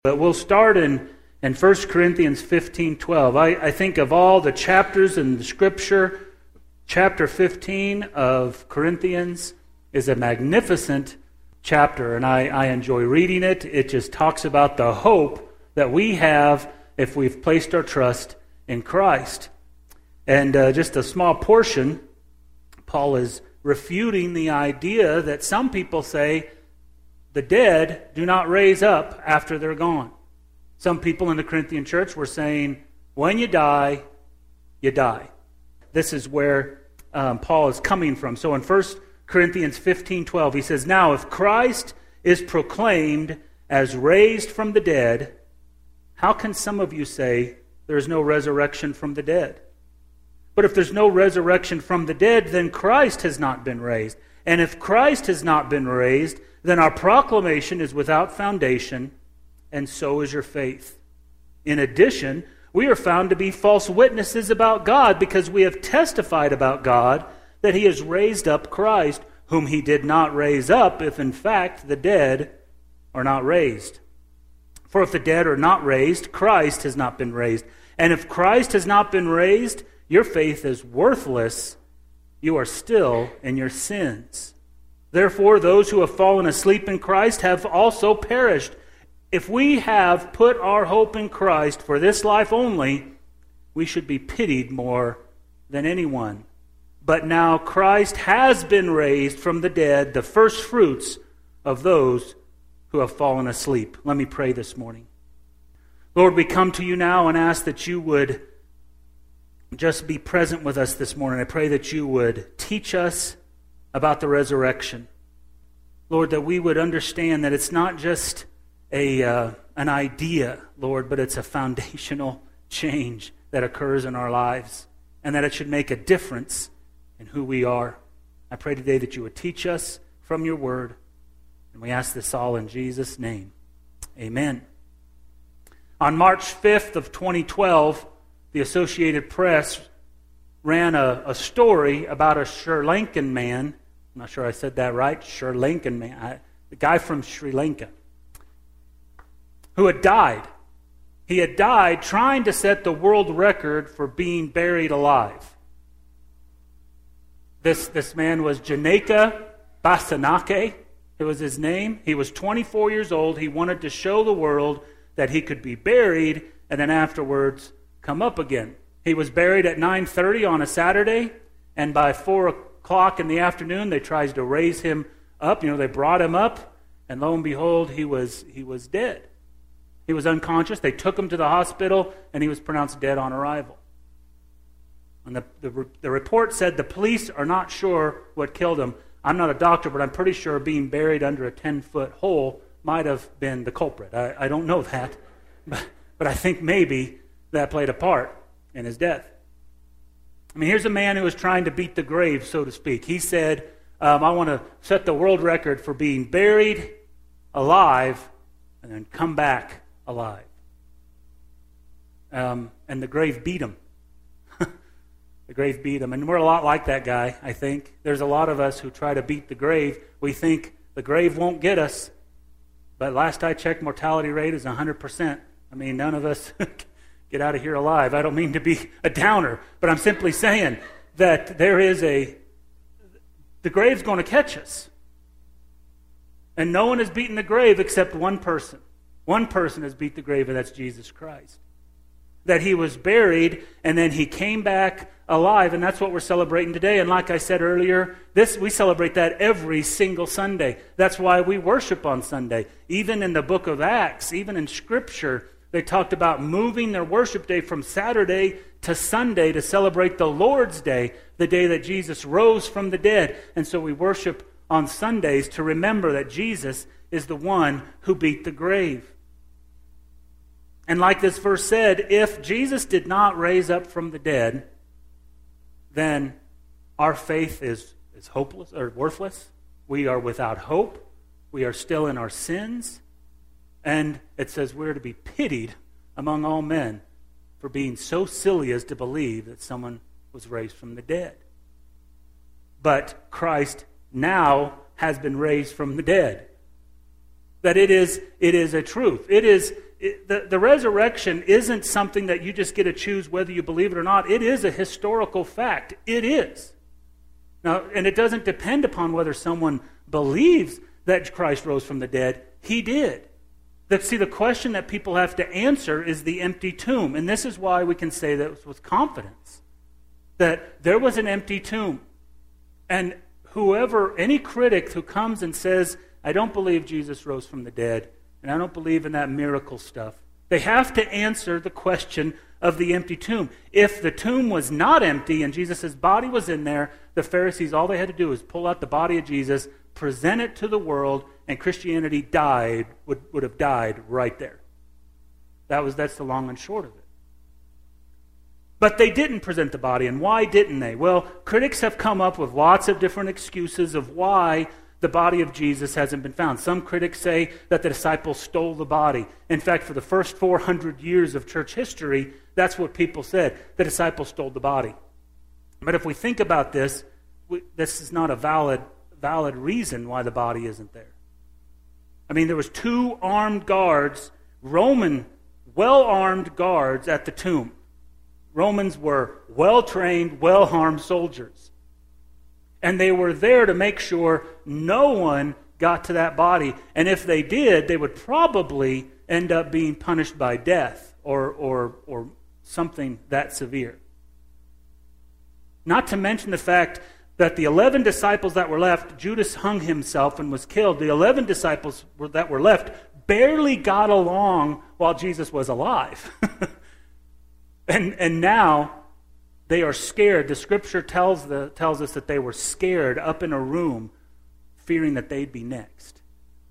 But we'll start in 1 Corinthians 15:12. I think of all the chapters in the Scripture, chapter 15 of Corinthians is a magnificent chapter, and I enjoy reading it. It just talks about the hope that we have if we've placed our trust in Christ. And just a small portion, Paul is refuting the idea that some people say the dead do not raise up after they're gone. Some people in the Corinthian church were saying, when you die, you die. This is where Paul is coming from. So in 1 Corinthians 15:12, he says, now if Christ is proclaimed as raised from the dead, how can some of you say there is no resurrection from the dead? But if there's no resurrection from the dead, then Christ has not been raised. And if Christ has not been raised, then our proclamation is without foundation, and so is your faith. In addition, we are found to be false witnesses about God, because we have testified about God that He has raised up Christ, whom He did not raise up, if in fact the dead are not raised. For if the dead are not raised, Christ has not been raised. And if Christ has not been raised, your faith is worthless. You are still in your sins. Therefore, those who have fallen asleep in Christ have also perished. If we have put our hope in Christ for this life only, we should be pitied more than anyone. But now Christ has been raised from the dead, the first fruits of those who have fallen asleep. Let me pray this morning. Lord, we come to you now and ask that you would just be present with us this morning. I pray that you would teach us about the resurrection. Lord, that we would understand that it's not just an idea, Lord, but it's a foundational change that occurs in our lives, and that it should make a difference in who we are. I pray today that you would teach us from your word, and we ask this all in Jesus' name. Amen. On March 5th of 2012, the Associated Press ran a story about a Sri Lankan man. I'm not sure I said that right. Sri Lankan man. The guy from Sri Lanka who had died. He had died trying to set the world record for being buried alive. This man was Janaka Basanake. It was his name. He was 24 years old. He wanted to show the world that he could be buried and then afterwards come up again. He was buried at 9:30 on a Saturday, and by 4 o'clock in the afternoon, they tried to raise him up. They brought him up, and lo and behold, he was dead. He was unconscious. They took him to the hospital, and he was pronounced dead on arrival. And the report said the police are not sure what killed him. I'm not a doctor, but I'm pretty sure being buried under a 10-foot hole might have been the culprit. I don't know that, but I think maybe that played a part in his death. I mean, here's a man who was trying to beat the grave, so to speak. He said, I want to set the world record for being buried alive and then come back alive. And the grave beat him. The grave beat him. And we're a lot like that guy, I think. There's a lot of us who try to beat the grave. We think the grave won't get us. But last I checked, mortality rate is 100%. I mean, none of us get out of here alive. I don't mean to be a downer, but I'm simply saying that the grave's going to catch us. And no one has beaten the grave except one person. One person has beat the grave, and that's Jesus Christ. That he was buried, and then he came back alive, and that's what we're celebrating today. And like I said earlier, we celebrate that every single Sunday. That's why we worship on Sunday. Even in the book of Acts, even in Scripture, they talked about moving their worship day from Saturday to Sunday to celebrate the Lord's Day, the day that Jesus rose from the dead. And so we worship on Sundays to remember that Jesus is the one who beat the grave. And like this verse said, if Jesus did not raise up from the dead, then our faith is hopeless or worthless. We are without hope. We are still in our sins. And it says we're to be pitied among all men for being so silly as to believe that someone was raised from the dead. But Christ now has been raised from the dead. That it is a truth. It the resurrection isn't something that you just get to choose whether you believe it or not. It is a historical fact. It is. Now, and it doesn't depend upon whether someone believes that Christ rose from the dead. He did. See, the question that people have to answer is the empty tomb. And this is why we can say that with confidence, that there was an empty tomb. And any critic who comes and says, I don't believe Jesus rose from the dead, and I don't believe in that miracle stuff, they have to answer the question of the empty tomb. If the tomb was not empty and Jesus' body was in there, the Pharisees, all they had to do was pull out the body of Jesus, present it to the world, and Christianity would have died right there. That's the long and short of it. But they didn't present the body, and why didn't they? Well, critics have come up with lots of different excuses of why the body of Jesus hasn't been found. Some critics say that the disciples stole the body. In fact, for the first 400 years of church history, that's what people said. The disciples stole the body. But if we think about this, this is not a valid reason why the body isn't there. I mean, there was 2 armed guards, Roman, well-armed guards at the tomb. Romans were well-trained, well-armed soldiers. And they were there to make sure no one got to that body. And if they did, they would probably end up being punished by death or something that severe. Not to mention the fact that the 11 disciples that were left, Judas hung himself and was killed. The 11 disciples that were left barely got along while Jesus was alive. and now they are scared. The Scripture tells us that they were scared up in a room, fearing that they'd be next.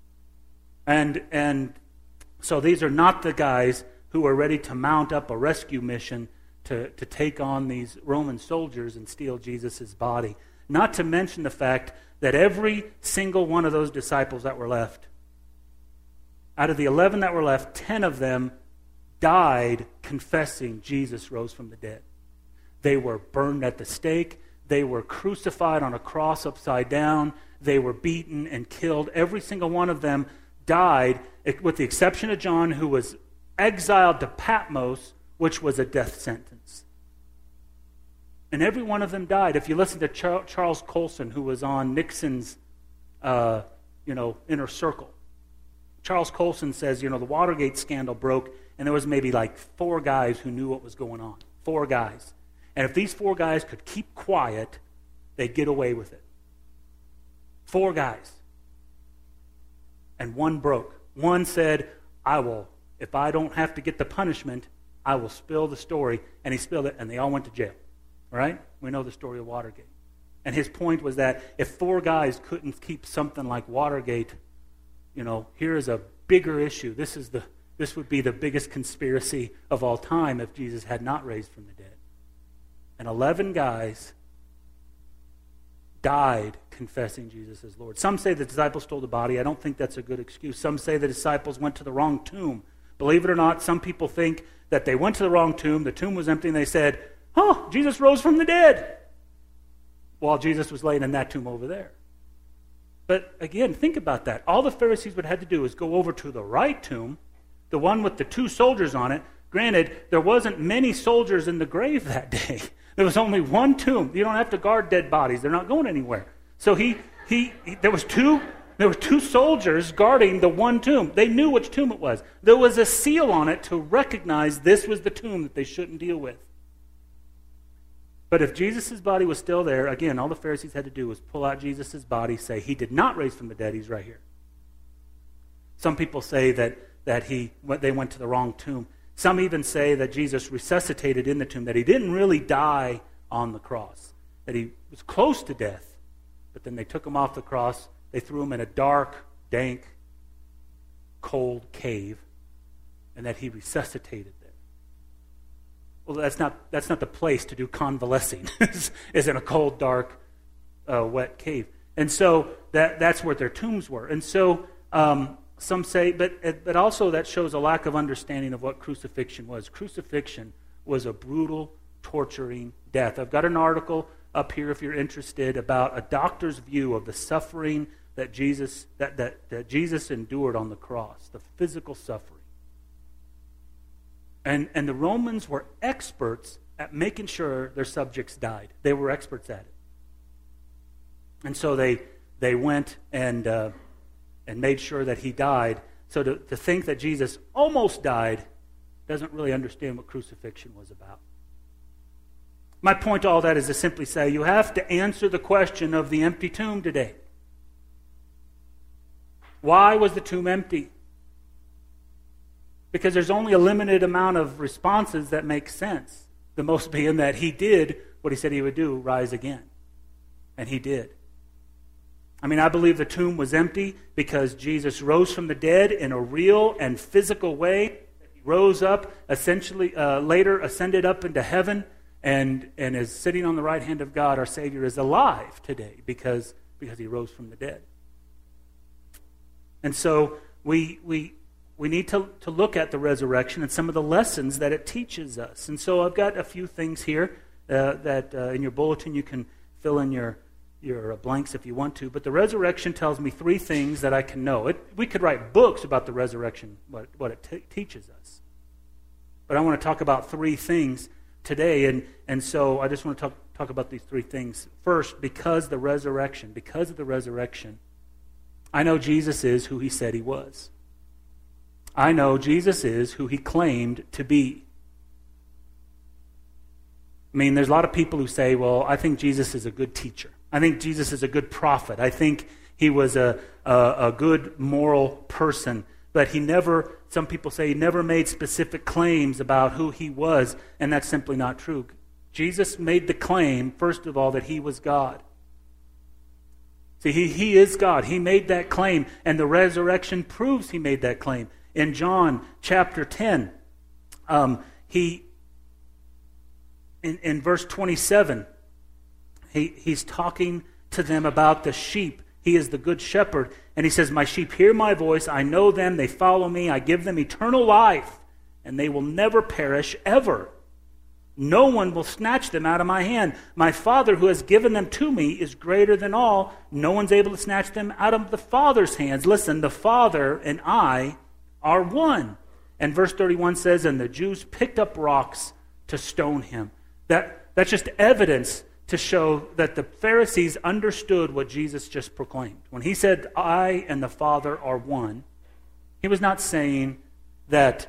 And so these are not the guys who are ready to mount up a rescue mission to take on these Roman soldiers and steal Jesus' body. Not to mention the fact that every single one of those disciples that were left, out of the 11 that were left, 10 of them died confessing Jesus rose from the dead. They were burned at the stake. They were crucified on a cross upside down. They were beaten and killed. Every single one of them died, with the exception of John, who was exiled to Patmos, which was a death sentence. And every one of them died. If you listen to Charles Colson, who was on Nixon's inner circle, Charles Colson says, the Watergate scandal broke, and there was maybe like 4 guys who knew what was going on. 4 guys. And if these 4 guys could keep quiet, they'd get away with it. 4 guys. And one broke. One said, if I don't have to get the punishment, I will spill the story. And he spilled it, and they all went to jail. Right? We know the story of Watergate. And his point was that if 4 guys couldn't keep something like Watergate, here is a bigger issue. This would be the biggest conspiracy of all time if Jesus had not raised from the dead. And 11 guys died confessing Jesus as Lord. Some say the disciples stole the body. I don't think that's a good excuse. Some say the disciples went to the wrong tomb. Believe it or not, some people think that they went to the wrong tomb. The tomb was empty, and they said, Jesus rose from the dead, while Jesus was laying in that tomb over there. But again, think about that. All the Pharisees would have to do is go over to the right tomb, the one with the 2 soldiers on it. Granted, there wasn't many soldiers in the grave that day. There was only one tomb. You don't have to guard dead bodies. They're not going anywhere. So there was two soldiers guarding the one tomb. They knew which tomb it was. There was a seal on it to recognize this was the tomb that they shouldn't deal with. But if Jesus' body was still there, again, all the Pharisees had to do was pull out Jesus' body, say, he did not raise from the dead, he's right here. Some people say that they went to the wrong tomb. Some even say that Jesus resuscitated in the tomb, that he didn't really die on the cross, that he was close to death, but then they took him off the cross, they threw him in a dark, dank, cold cave, and that he resuscitated there. Well, that's not the place to do convalescing, is in a cold, dark, wet cave. And so that's where their tombs were. And so some say, but also that shows a lack of understanding of what crucifixion was. Crucifixion was a brutal, torturing death. I've got an article up here, if you're interested, about a doctor's view of the suffering that Jesus endured on the cross, the physical suffering. And the Romans were experts at making sure their subjects died. They were experts at it. And so they went and made sure that he died. So to think that Jesus almost died doesn't really understand what crucifixion was about. My point to all that is to simply say you have to answer the question of the empty tomb today. Why was the tomb empty? Because there's only a limited amount of responses that make sense. The most being that he did what he said he would do, rise again. And he did. I mean, I believe the tomb was empty because Jesus rose from the dead in a real and physical way. He rose up, essentially later ascended up into heaven, and is sitting on the right hand of God. Our Savior is alive today because he rose from the dead. And so we need to look at the resurrection and some of the lessons that it teaches us. And so I've got a few things here that in your bulletin you can fill in your blanks if you want to. But the resurrection tells me three things that I can know. We could write books about the resurrection, what it teaches us. But I want to talk about three things today. And so I just want to talk about these three things. First, because of the resurrection, I know Jesus is who he said he was. I know Jesus is who he claimed to be. I mean, there's a lot of people who say, well, I think Jesus is a good teacher. I think Jesus is a good prophet. I think he was a good moral person. But some people say he never made specific claims about who he was, and that's simply not true. Jesus made the claim, first of all, that he was God. See, he is God. He made that claim, and the resurrection proves he made that claim. In John chapter 10, in verse 27, he's talking to them about the sheep. He is the good shepherd. And he says, my sheep hear my voice. I know them. They follow me. I give them eternal life. And they will never perish ever. No one will snatch them out of my hand. My Father who has given them to me is greater than all. No one's able to snatch them out of the Father's hands. Listen, the Father and I are one. And verse 31 says, and the Jews picked up rocks to stone him. That's just evidence to show that the Pharisees understood what Jesus just proclaimed. When he said, I and the Father are one, he was not saying that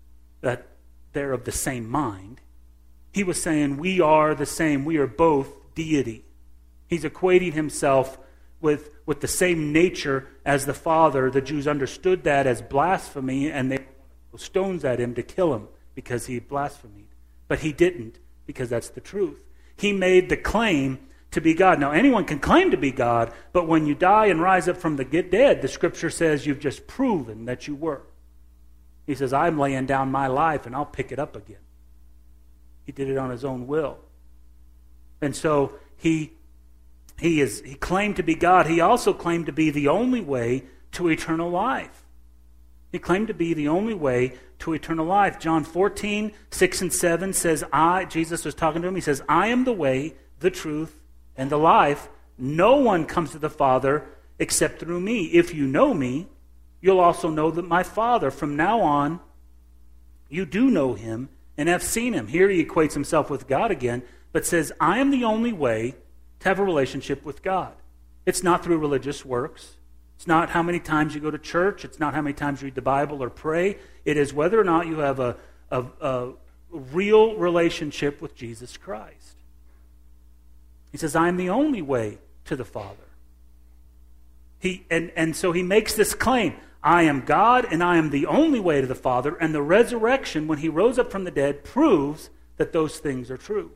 they're of the same mind. He was saying, we are the same. We are both deity. He's equating himself with the same nature as the Father. The Jews understood that as blasphemy, and they threw stones at him to kill him because he blasphemed. But he didn't, because that's the truth. He made the claim to be God. Now, anyone can claim to be God, but when you die and rise up from the dead, the Scripture says you've just proven that you were. He says, I'm laying down my life and I'll pick it up again. He did it on his own will. And so he claimed to be God. He also claimed to be the only way to eternal life. He claimed to be the only way to eternal life. John 14, 6 and 7 says, Jesus was talking to him, he says, I am the way, the truth, and the life. No one comes to the Father except through me. If you know me, you'll also know that my Father. From now on, you do know him and have seen him. Here he equates himself with God again, but says, I am the only way to have a relationship with God. It's not through religious works. It's not how many times you go to church. It's not how many times you read the Bible or pray. It is whether or not you have a real relationship with Jesus Christ. He says, I am the only way to the Father. And so he makes this claim, I am God and I am the only way to the Father, and the resurrection, when he rose up from the dead, proves that those things are true.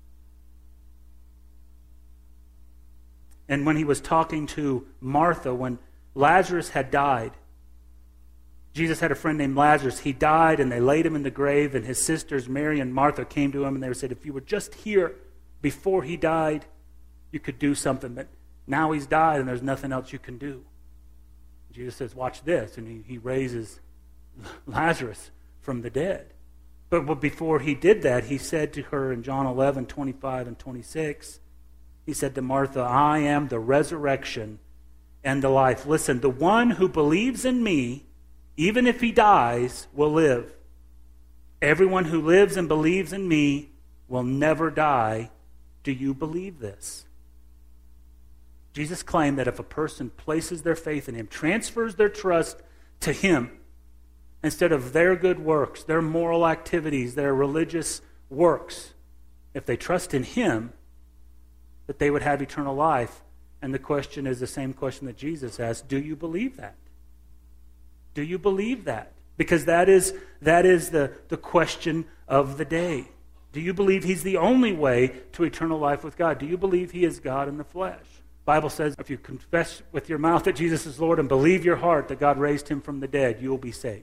And when he was talking to Martha, when Lazarus had died, Jesus had a friend named Lazarus. He died and they laid him in the grave, and his sisters Mary and Martha came to him and they said, if you were just here before he died, you could do something, but now he's died and there's nothing else you can do. Jesus says, watch this, and he raises Lazarus from the dead. But before he did that, he said to her in John 11, 25 and 26, he said to Martha, I am the resurrection and the life. Listen, the one who believes in me, even if he dies, will live. Everyone who lives and believes in me will never die. Do you believe this? Jesus claimed that if a person places their faith in him, transfers their trust to him, instead of their good works, their moral activities, their religious works, if they trust in him, that they would have eternal life. And the question is the same question that Jesus asked. Do you believe that? Do you believe that? Because that is the question of the day. Do you believe he's the only way to eternal life with God? Do you believe he is God in the flesh? The Bible says if you confess with your mouth that Jesus is Lord and believe your heart that God raised him from the dead, you will be saved.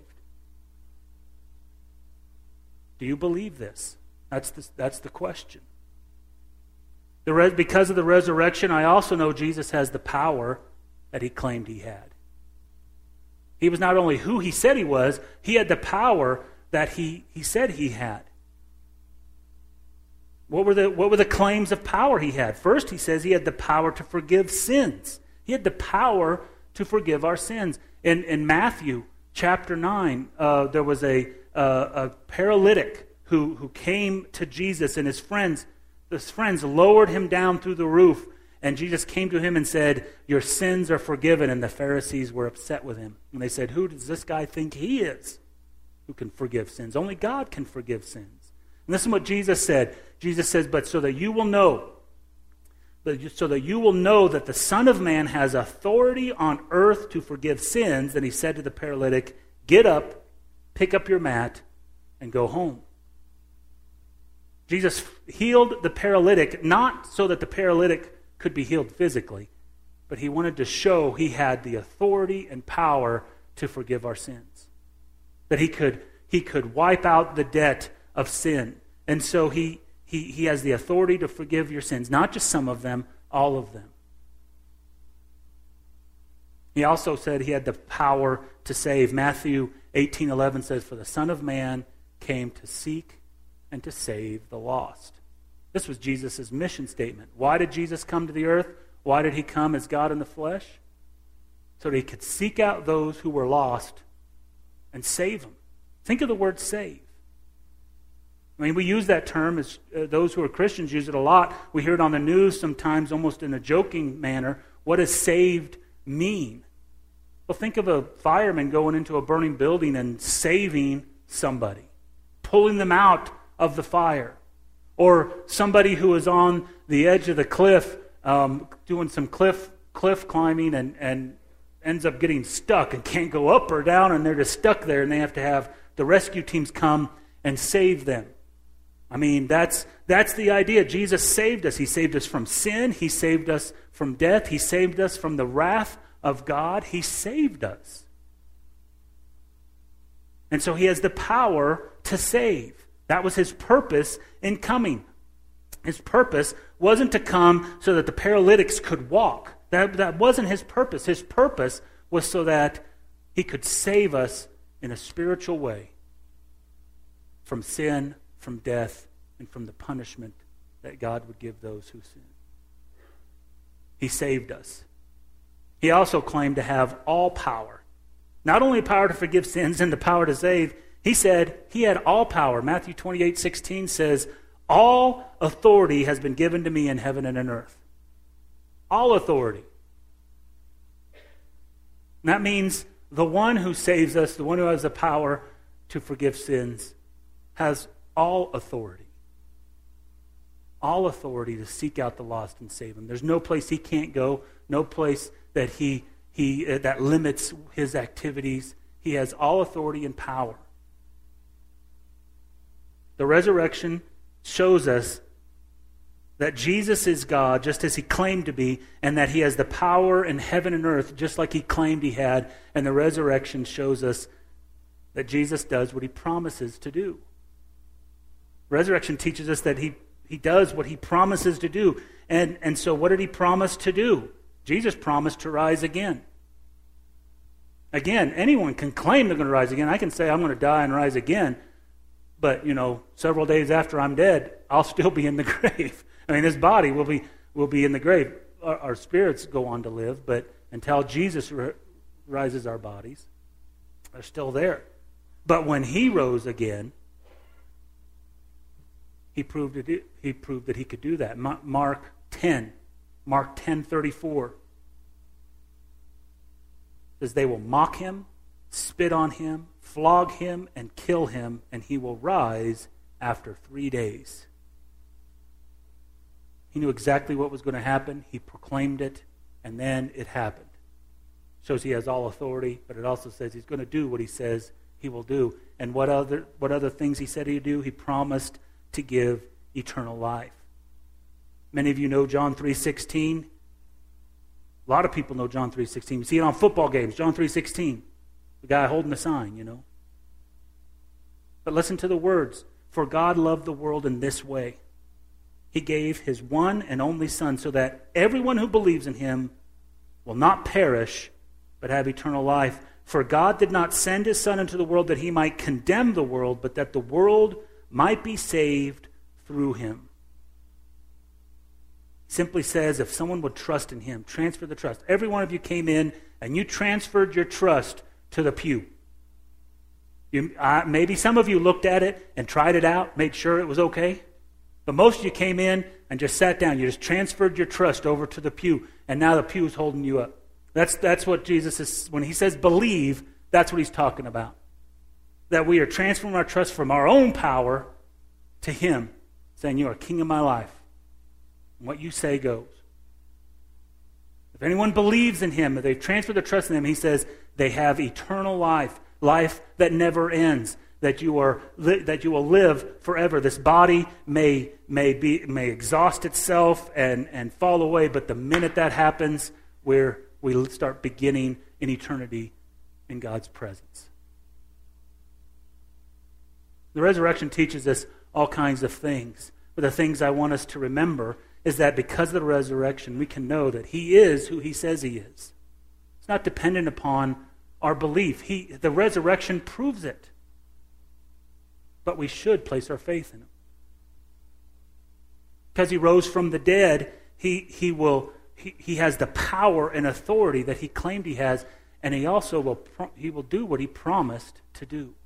Do you believe this? That's the question. Because of the resurrection, I also know Jesus has the power that he claimed he had. He was not only who he said he was, he had the power that he said he had. What were the claims of power he had? First, he says he had the power to forgive sins. He had the power to forgive our sins. In Matthew chapter 9, there was a paralytic who came to Jesus, and his friends lowered him down through the roof, and Jesus came to him and said, your sins are forgiven. And the Pharisees were upset with him. And they said, who does this guy think he is who can forgive sins? Only God can forgive sins. And this is what Jesus said. Jesus says, but so that you will know that the Son of Man has authority on earth to forgive sins, then he said to the paralytic, get up, pick up your mat, and go home. Jesus healed the paralytic, not so that the paralytic could be healed physically, but he wanted to show he had the authority and power to forgive our sins. That he could wipe out the debt of sin. And so he has the authority to forgive your sins, not just some of them, all of them. He also said he had the power to save. Matthew 18:11 says, for the Son of Man came to seek and to save the lost. This was Jesus' mission statement. Why did Jesus come to the earth? Why did he come as God in the flesh? So that he could seek out those who were lost and save them. Think of the word save. I mean, we use that term, as those who are Christians use it a lot. We hear it on the news sometimes almost in a joking manner. What does saved mean? Well, think of a fireman going into a burning building and saving somebody, pulling them out of the fire. Or somebody who is on the edge of the cliff doing some cliff climbing and ends up getting stuck and can't go up or down, and they're just stuck there, and they have to have the rescue teams come and save them. I mean, that's the idea. Jesus saved us. He saved us from sin. He saved us from death. He saved us from the wrath of God. He saved us. And so he has the power to save. That was his purpose in coming. His purpose wasn't to come so that the paralytics could walk. That wasn't his purpose. His purpose was so that he could save us in a spiritual way from sin, from death, and from the punishment that God would give those who sin. He saved us. He also claimed to have all power. Not only power to forgive sins and the power to save, he said he had all power. Matthew 28:16 says, all authority has been given to me in heaven and on earth. All authority. And that means the one who saves us, the one who has the power to forgive sins, has all authority. All authority to seek out the lost and save them. There's no place he can't go, no place that he that limits his activities. He has all authority and power. The resurrection shows us that Jesus is God, just as he claimed to be, and that he has the power in heaven and earth, just like he claimed he had. And the resurrection shows us that Jesus does what he promises to do. Resurrection teaches us that he does what he promises to do. And so what did he promise to do? Jesus promised to rise again. Again, anyone can claim they're going to rise again. I can say I'm going to die and rise again. But, several days after I'm dead, I'll still be in the grave. I mean, this body will be in the grave. Our spirits go on to live, but until Jesus rises our bodies, they're still there. But when he rose again, he proved that he could do that. Mark 10:34 says they will mock him, spit on him, flog him, and kill him, and he will rise after 3 days. He knew exactly what was going to happen. He proclaimed it, and then it happened. Shows he has all authority, but it also says he's going to do what he says he will do. And what other things he said he'd do? He promised to give eternal life. Many of you know John 3:16. A lot of people know John 3:16. You see it on football games, John 3:16. The guy holding the sign, you know. But listen to the words. For God loved the world in this way. He gave his one and only Son so that everyone who believes in him will not perish but have eternal life. For God did not send his Son into the world that he might condemn the world, but that the world might be saved through him. He simply says if someone would trust in him, transfer the trust. Every one of you came in and you transferred your trust to the pew. Maybe some of you looked at it and tried it out, made sure it was okay. But most of you came in and just sat down. You just transferred your trust over to the pew, and now the pew is holding you up. That's what Jesus is, when he says believe, that's what he's talking about. That we are transferring our trust from our own power to him, saying, you are king of my life. And what you say goes. If anyone believes in him, if they've transferred their trust in him, he says they have eternal life, life that never ends. That you will live forever. This body may exhaust itself and fall away, but the minute that happens, we start beginning in eternity in God's presence. The resurrection teaches us all kinds of things, but the things I want us to remember is that because of the resurrection, we can know that he is who he says he is. It's not dependent upon our belief. The resurrection proves it. But we should place our faith in him. Because he rose from the dead, he has the power and authority that he claimed he has, and he also will do what he promised to do.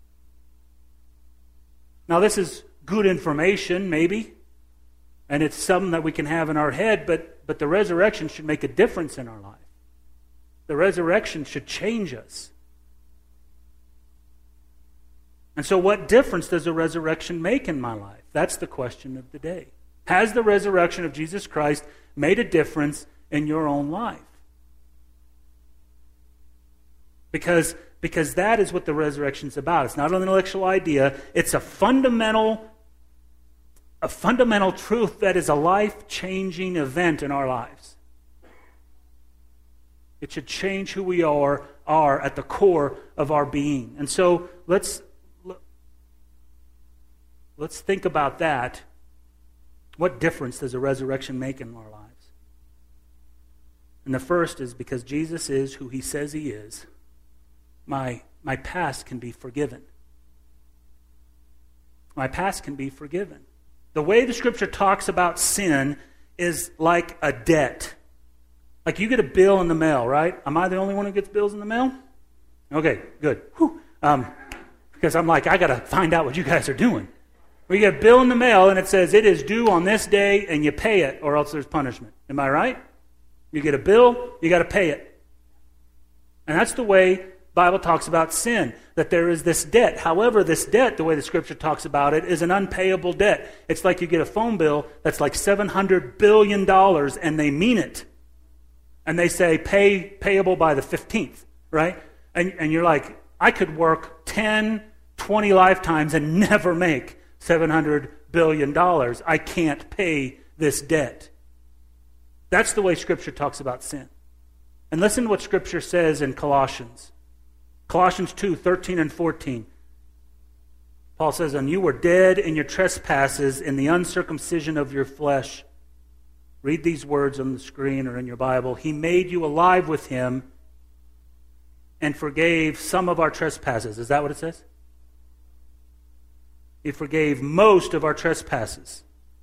Now this is good information, maybe, and it's something that we can have in our head, but the resurrection should make a difference in our life. The resurrection should change us. And so what difference does the resurrection make in my life? That's the question of the day. Has the resurrection of Jesus Christ made a difference in your own life? Because that is what the resurrection is about. It's not an intellectual idea. It's a fundamental truth that is a life-changing event in our lives. It should change who we are at the core of our being. And so let's think about that. What difference does a resurrection make in our lives? And the first is because Jesus is who he says he is, my past can be forgiven. My past can be forgiven. The way the Scripture talks about sin is like a debt. Like you get a bill in the mail, right? Am I the only one who gets bills in the mail? Okay, good. Whew. Because I'm like, I got to find out what you guys are doing. We get a bill in the mail and it says it is due on this day and you pay it or else there's punishment. Am I right? You get a bill, you got to pay it. And that's the way the Bible talks about sin, that there is this debt. However, this debt, the way the Scripture talks about it, is an unpayable debt. It's like you get a phone bill that's like $700 billion and they mean it. And they say payable by the 15th, right? And you're like, I could work 10, 20 lifetimes and never make $700 billion. I can't pay this debt. That's the way Scripture talks about sin. And listen to what Scripture says in Colossians. Colossians 2:13 and 14. Paul says, and you were dead in your trespasses in the uncircumcision of your flesh. Read these words on the screen or in your Bible. He made you alive with him and forgave some of our trespasses. Is that what it says? He forgave most of our trespasses.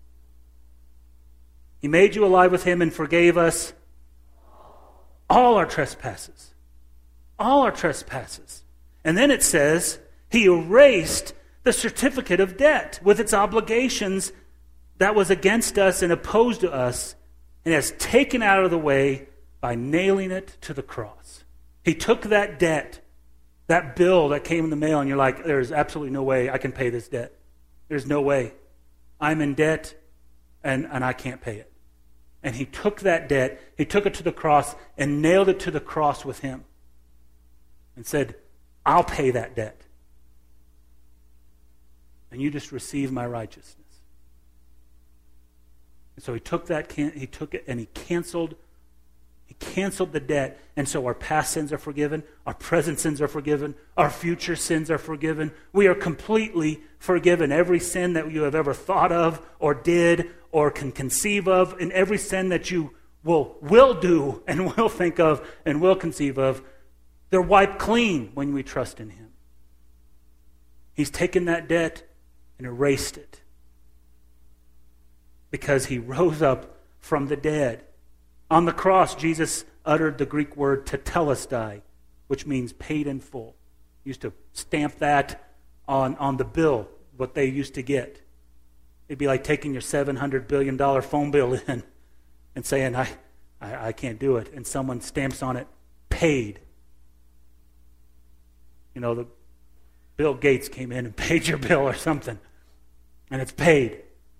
He made you alive with him and forgave us all our trespasses. All our trespasses. And then it says, he erased the certificate of debt with its obligations that was against us and opposed to us, and has taken out of the way by nailing it to the cross. He took that debt, that bill that came in the mail, and you're like, there's absolutely no way I can pay this debt. There's no way. I'm in debt, and I can't pay it. And he took that debt, he took it to the cross, and nailed it to the cross with him. And said, I'll pay that debt. And you just receive my righteousness. And so he took it and he canceled the debt. And so our past sins are forgiven, our present sins are forgiven, our future sins are forgiven. We are completely forgiven. Every sin that you have ever thought of or did or can conceive of, and every sin that you will do and will think of and will conceive of, they're wiped clean when we trust in him. He's taken that debt and erased it, because he rose up from the dead. On the cross, Jesus uttered the Greek word tetelestai, which means paid in full. He used to stamp that on the bill, what they used to get. It'd be like taking your $700 billion phone bill in and saying, I can't do it. And someone stamps on it, paid. You know, the Bill Gates came in and paid your bill or something. And it's paid.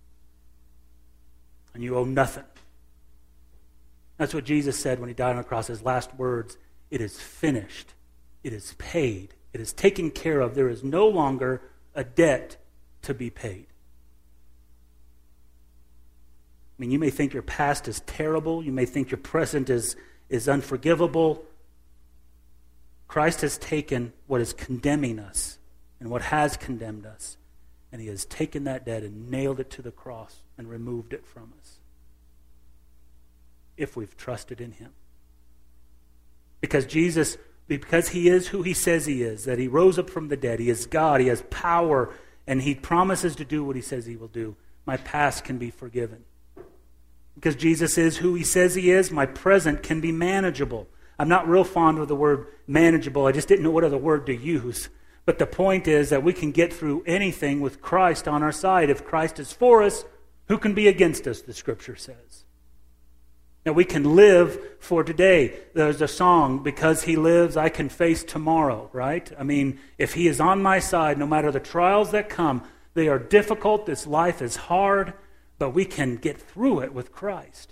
And you owe nothing. That's what Jesus said when he died on the cross. His last words, it is finished. It is paid. It is taken care of. There is no longer a debt to be paid. I mean, you may think your past is terrible. You may think your present is unforgivable. Christ has taken what is condemning us and what has condemned us, and he has taken that debt and nailed it to the cross and removed it from us, if we've trusted in him. Because he is who he says he is, that he rose up from the dead, he is God, he has power, and he promises to do what he says he will do. My past can be forgiven. Because Jesus is who he says he is, my present can be manageable. I'm not real fond of the word manageable. I just didn't know what other word to use. But the point is that we can get through anything with Christ on our side. If Christ is for us, who can be against us, the Scripture says. Now we can live for today. There's a song, because he lives, I can face tomorrow, right? I mean, if he is on my side, no matter the trials that come, they are difficult, this life is hard, but we can get through it with Christ.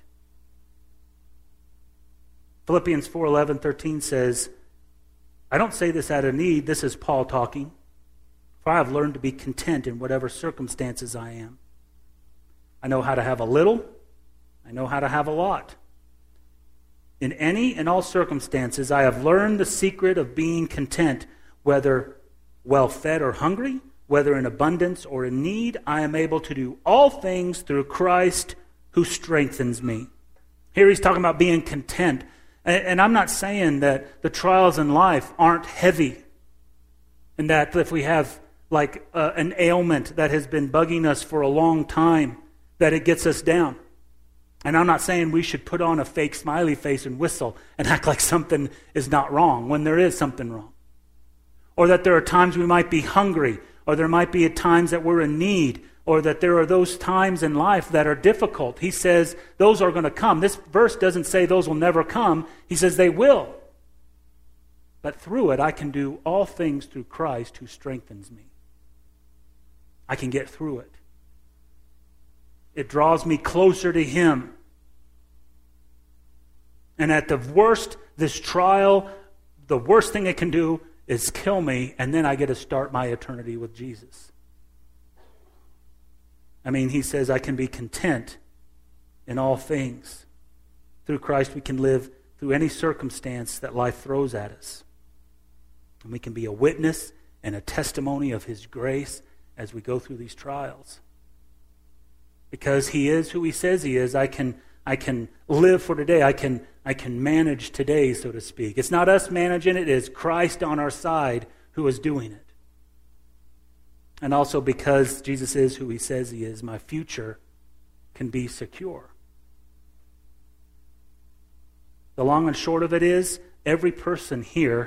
Philippians 4:11-13 says, I don't say this out of need, this is Paul talking, for I have learned to be content in whatever circumstances I am. I know how to have a little, I know how to have a lot. In any and all circumstances, I have learned the secret of being content, whether well-fed or hungry, whether in abundance or in need. I am able to do all things through Christ who strengthens me. Here he's talking about being content. And I'm not saying that the trials in life aren't heavy, and that if we have like an ailment that has been bugging us for a long time, that it gets us down. And I'm not saying we should put on a fake smiley face and whistle and act like something is not wrong when there is something wrong. Or that there are times we might be hungry, or there might be at times that we're in need, or that there are those times in life that are difficult. He says those are going to come. This verse doesn't say those will never come. He says they will. But through it, I can do all things through Christ who strengthens me. I can get through it. It draws me closer to him. And at the worst, this trial, the worst thing it can do is kill me, and then I get to start my eternity with Jesus. I mean, he says I can be content in all things. Through Christ we can live through any circumstance that life throws at us. And we can be a witness and a testimony of his grace as we go through these trials. Because he is who he says he is, I can live for today. I can manage today, so to speak. It's not us managing it, it is Christ on our side who is doing it. And also because Jesus is who he says he is, my future can be secure. The long and short of it is, every person here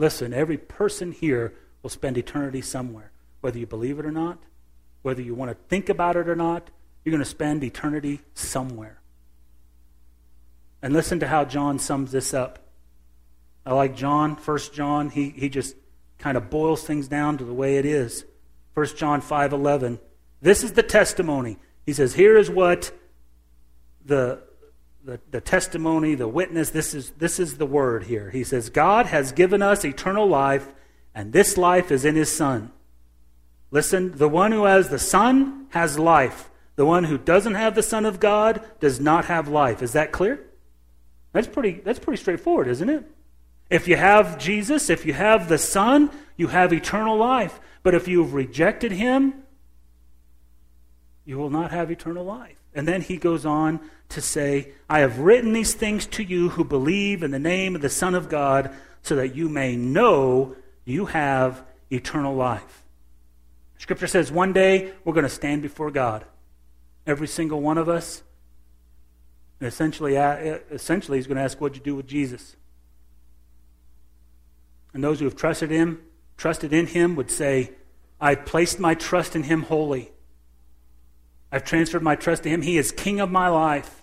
will spend eternity somewhere. Whether you believe it or not, whether you want to think about it or not, You're going to spend eternity somewhere. And listen to how John sums this up. I like John, 1 John. He just kind of boils things down to the way it is. 1 John 5:11. This is the testimony. He says, here is what the testimony, the witness, this is the word here. He says, God has given us eternal life, and this life is in His Son. Listen, the one who has the Son has life. The one who doesn't have the Son of God does not have life. Is that clear? That's pretty straightforward, isn't it? If you have Jesus, if you have the Son, you have eternal life. But if you've rejected Him, you will not have eternal life. And then he goes on to say, I have written these things to you who believe in the name of the Son of God, so that you may know you have eternal life. Scripture says one day we're going to stand before God. Every single one of us. And essentially he's going to ask, what'd you do with Jesus? And those who have trusted in Him would say, I placed my trust in Him wholly. I've transferred my trust to Him. He is King of my life.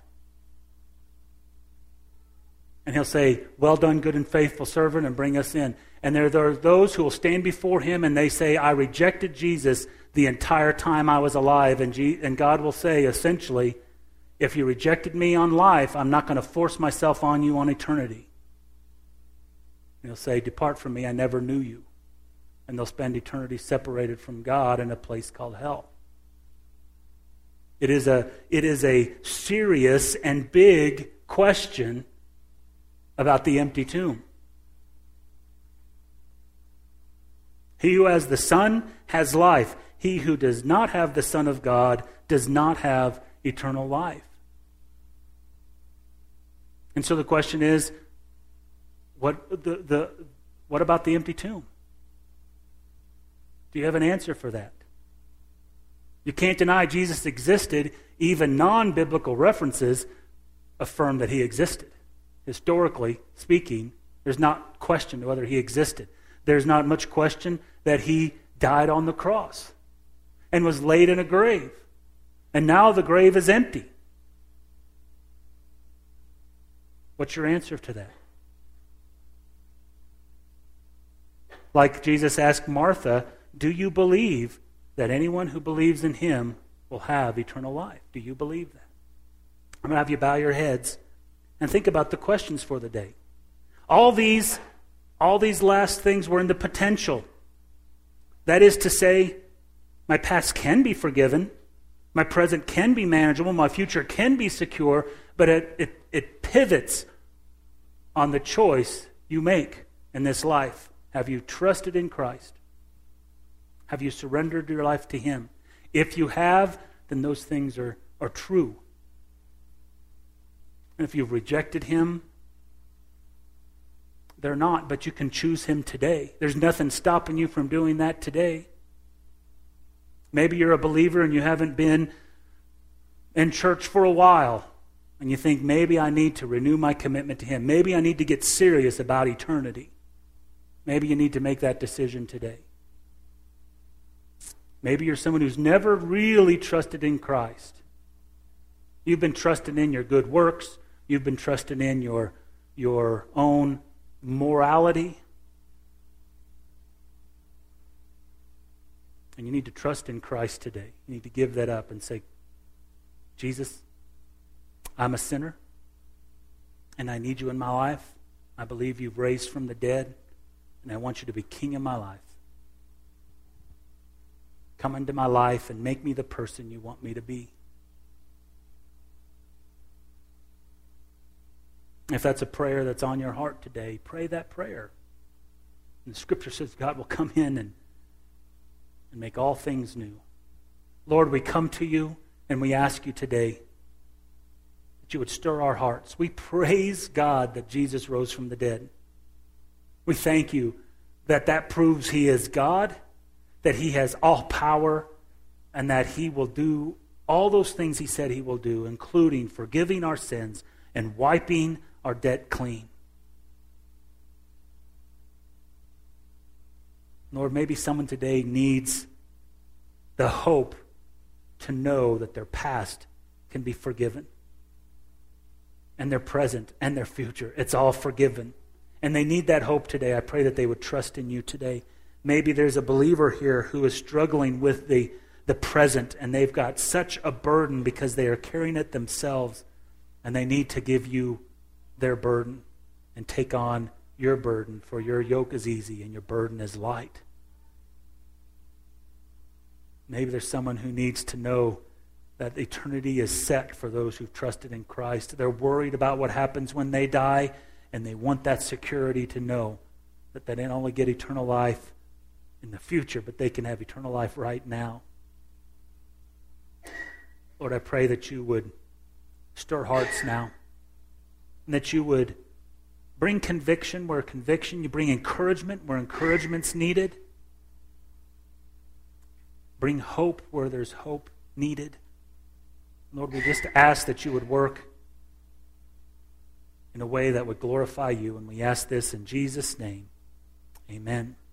And He'll say, well done, good and faithful servant, and bring us in. And there are those who will stand before Him and they say, I rejected Jesus the entire time I was alive. And God will say, essentially, if you rejected me on life, I'm not going to force myself on you on eternity. And He'll say, depart from me, I never knew you. And they'll spend eternity separated from God in a place called hell. It is a serious and big question about the empty tomb. He who has the Son has life. He who does not have the Son of God does not have eternal life. And so the question is, what about the empty tomb? Do you have an answer for that? You can't deny Jesus existed. Even non-biblical references affirm that He existed. Historically speaking, there's not question whether He existed. There's not much question that He died on the cross and was laid in a grave. And now the grave is empty. What's your answer to that? Like Jesus asked Martha, do you believe that anyone who believes in Him will have eternal life? Do you believe that? I'm going to have you bow your heads and think about the questions for the day. All these last things were in the potential. That is to say, my past can be forgiven, my present can be manageable, my future can be secure, but it pivots on the choice you make in this life. Have you trusted in Christ? Have you surrendered your life to Him? If you have, then those things are true. And if you've rejected Him, they're not, but you can choose Him today. There's nothing stopping you from doing that today. Maybe you're a believer and you haven't been in church for a while, and you think, maybe I need to renew my commitment to Him. Maybe I need to get serious about eternity. Maybe you need to make that decision today. Maybe you're someone who's never really trusted in Christ. You've been trusting in your good works. You've been trusting in your own morality. And you need to trust in Christ today. You need to give that up and say, Jesus, I'm a sinner, and I need you in my life. I believe you've raised from the dead, and I want you to be king of my life. Come into my life and make me the person you want me to be. If that's a prayer that's on your heart today, pray that prayer. And the Scripture says God will come in and make all things new. Lord, we come to you and we ask you today that you would stir our hearts. We praise God that Jesus rose from the dead. We thank you that proves He is God, that He has all power, and that He will do all those things He said He will do, including forgiving our sins and wiping our debt clean. Lord, maybe someone today needs the hope to know that their past can be forgiven. And their present and their future. It's all forgiven. And they need that hope today. I pray that they would trust in you today. Maybe there's a believer here who is struggling with the present, and they've got such a burden because they are carrying it themselves, and they need to give you their burden and take on your burden, for your yoke is easy and your burden is light. Maybe there's someone who needs to know that eternity is set for those who've trusted in Christ. They're worried about what happens when they die, and they want that security to know that they don't only get eternal life in the future, but they can have eternal life right now. Lord, I pray that you would stir hearts now, and that you would bring conviction where conviction, you bring encouragement where encouragement's needed. Bring hope where there's hope needed. Lord, we just ask that you would work in a way that would glorify you, and we ask this in Jesus' name. Amen.